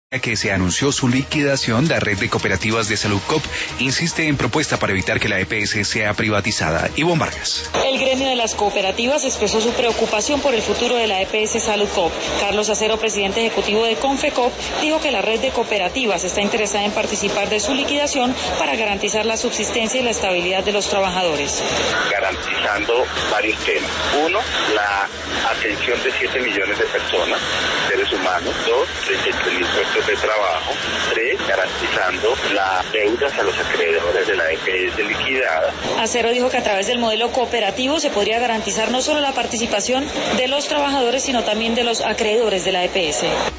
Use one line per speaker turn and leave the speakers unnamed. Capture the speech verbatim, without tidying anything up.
Que se anunció su liquidación, la red de cooperativas de Saludcoop insiste en propuesta para evitar que la E P S sea privatizada. Ivonne Vargas.
El gremio de las cooperativas expresó su preocupación por el futuro de la E P S Saludcoop. Carlos Acero, presidente ejecutivo de Confecoop, dijo que la red de cooperativas está interesada en participar de su liquidación para garantizar la subsistencia y la estabilidad de los trabajadores.
Garantizando varios temas. Uno, la atención de siete millones de personas, seres humanos. Dos, treinta y tres mil puestos de trabajo. Tres, garantizando las deudas a los acreedores de la E P S liquidada.
Acero dijo que a través del modelo cooperativo se podría garantizar no solo la participación de los trabajadores, sino también de los acreedores de la E P S.